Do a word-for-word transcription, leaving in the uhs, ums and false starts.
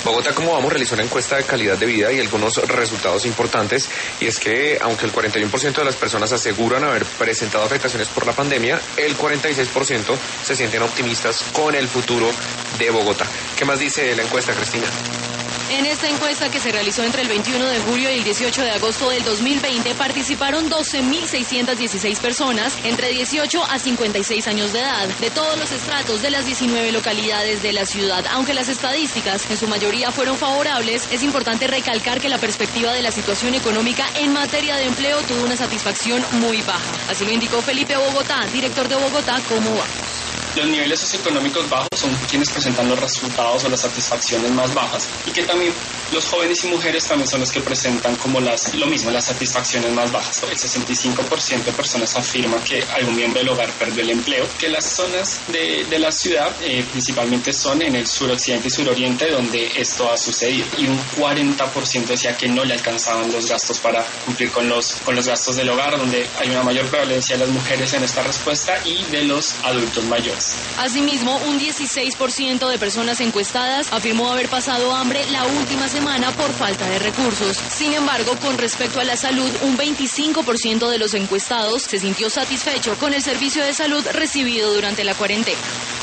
Bogotá, como vamos, realizó una encuesta de calidad de vida y algunos resultados importantes, y es que aunque el cuarenta y uno por ciento de las personas aseguran haber presentado afectaciones por la pandemia, el cuarenta y seis por ciento se sienten optimistas con el futuro de Bogotá. ¿Qué más dice la encuesta, Cristina? En esta encuesta, que se realizó entre el veintiuno de julio y el dieciocho de agosto del dos mil veinte, participaron doce mil seiscientas dieciséis personas entre dieciocho a cincuenta y seis años de edad, de todos los estratos de las diecinueve localidades de la ciudad. Aunque las estadísticas en su mayoría fueron favorables, es importante recalcar que la perspectiva de la situación económica en materia de empleo tuvo una satisfacción muy baja. Así lo indicó Felipe Bogotá, director de Bogotá, ¿Cómo vamos? Los niveles socioeconómicos bajos son quienes presentan los resultados o las satisfacciones más bajas, y que también los jóvenes y mujeres también son los que presentan como las lo mismo, las satisfacciones más bajas. El sesenta y cinco por ciento de personas afirma que algún miembro del hogar perdió el empleo, que las zonas de, de la ciudad eh, principalmente son en el suroccidente y suroriente donde esto ha sucedido, y un cuarenta por ciento decía que no le alcanzaban los gastos para cumplir con los, con los gastos del hogar, donde hay una mayor prevalencia de las mujeres en esta respuesta y de los adultos mayores. Asimismo, un dieciséis por ciento de personas encuestadas afirmó haber pasado hambre la última semana por falta de recursos. Sin embargo, con respecto a la salud, un veinticinco por ciento de los encuestados se sintió satisfecho con el servicio de salud recibido durante la cuarentena.